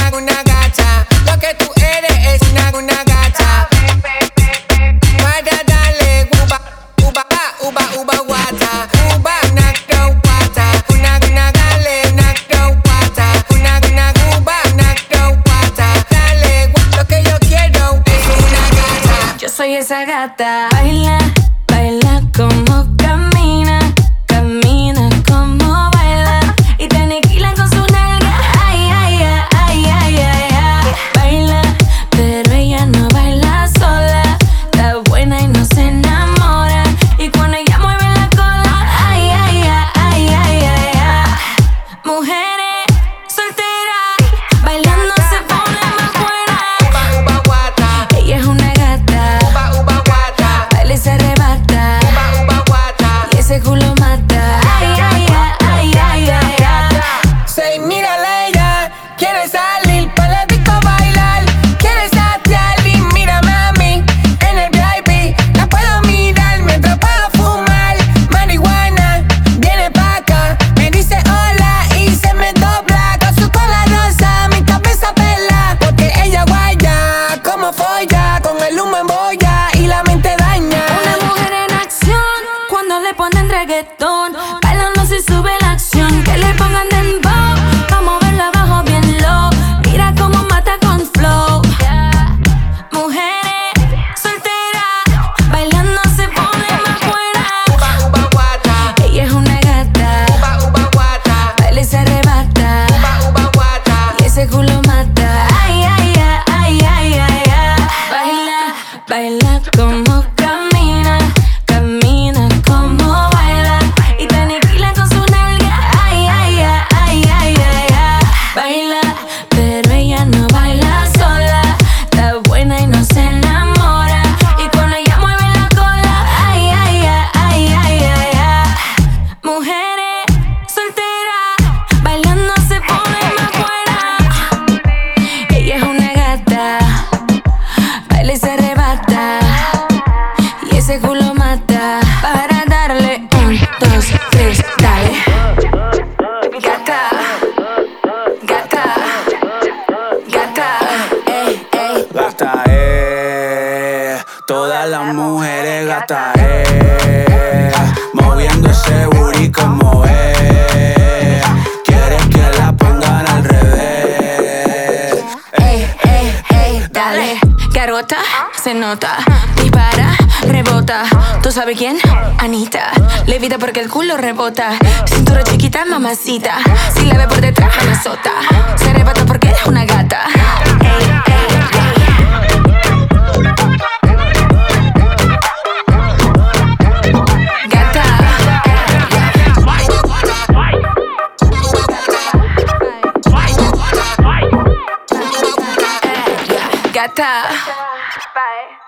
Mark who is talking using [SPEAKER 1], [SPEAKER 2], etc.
[SPEAKER 1] una gacha. Lo que tú eres es una gacha. Para darle uba, uba, uba, uba, guata. Uba, una crow, guata. Una gale, una crow, guata. Una uba, una crow, guata. Dale, lo que yo quiero es una gacha.
[SPEAKER 2] Yo soy esa gata. Baila, baila como camina. Camina como baila. Y te aniquila con su nalga. Ay, ay, ay, ay, ay, ay, ay. Baila, pero ella no baila sola. Está buena y no se enamora. Y cuando ella mueve la cola, ay, ay, ay, ay, ay, ay, ay. Mujeres solteras, bailando se pone más buena.
[SPEAKER 1] Uba, uba, guata.
[SPEAKER 2] Ella es una gata.
[SPEAKER 1] Uba, uba, guata.
[SPEAKER 2] Baila y se arrebata.
[SPEAKER 1] Uba, uba, guata.
[SPEAKER 2] Y ese culo mata. Ay, ay, ay, ay, ay, ay, ay.
[SPEAKER 1] Say, mírala ella, quiere salir pa' la disco a bailar. Quiere satear y mira mami, en el VIP la puedo mirar mientras puedo fumar marihuana. Viene pa' acá, me dice hola y se me dobla. Con su cola rosa, mi cabeza pela. Porque ella guaya, como folla, con el humo en boya y la mente daña.
[SPEAKER 2] Una mujer en acción, cuando le ponen reggaetón, bailando se sube la acción. Que le pongan dembow, vamos a verla abajo bien low. Mira cómo mata con flow. Mujeres solteras, bailando se pone más buena.
[SPEAKER 1] Uba, uba, guata.
[SPEAKER 2] Ella es una gata,
[SPEAKER 1] Uba, uba, guata.
[SPEAKER 2] baila y se arrebata.
[SPEAKER 1] Uba, uba, guata.
[SPEAKER 2] Y ese culo mata. Ay, ay, ay, ay, ay, ay, ay. Baila, baila como camina. Camina como baila. Y te aniquila con su nalga. Ay, ay, ay, ay, ay, ay, ay. Baila, pero ella no baila sola. Está buena y no se enamora. Y cuando ella mueve la cola, ay, ay, ay, ay, ay, ay, ay. Mujeres solteras, bailando se pone más buena. Ella es una gata, baila y se arrebata. Y ese culo mata. Para darle 1, 2, 3, dale. Gata, gata, gata,
[SPEAKER 3] Gata todas las mujeres gata moviendo ese booty como es. Quieres que la pongan al revés.
[SPEAKER 2] dale. Garota, se nota. Dispara, rebota. ¿Tú sabes quién? Anita. Levita porque el culo rebota. Cintura chiquita, mamacita. Si la ve por detrás, me azota. Se arrebata porque eres una gata. Gata. Gata.
[SPEAKER 4] Bye.